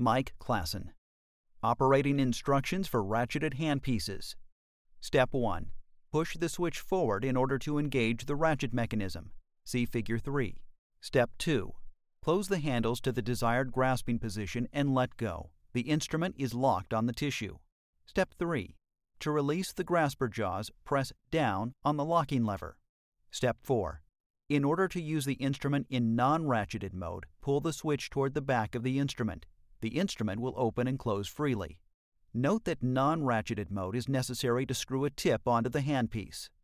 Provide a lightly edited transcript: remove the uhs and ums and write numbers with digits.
Mike Klassen. Operating instructions for ratcheted handpieces. Step 1. Push the switch forward in order to engage the ratchet mechanism. See Figure 3. Step 2. Close the handles to the desired grasping position and let go. The instrument is locked on the tissue. Step 3. To release the grasper jaws, press down on the locking lever. Step 4. In order to use the instrument in non-ratcheted mode, pull the switch toward the back of the instrument. The instrument will open and close freely. Note that non-ratcheted mode is necessary to screw a tip onto the handpiece.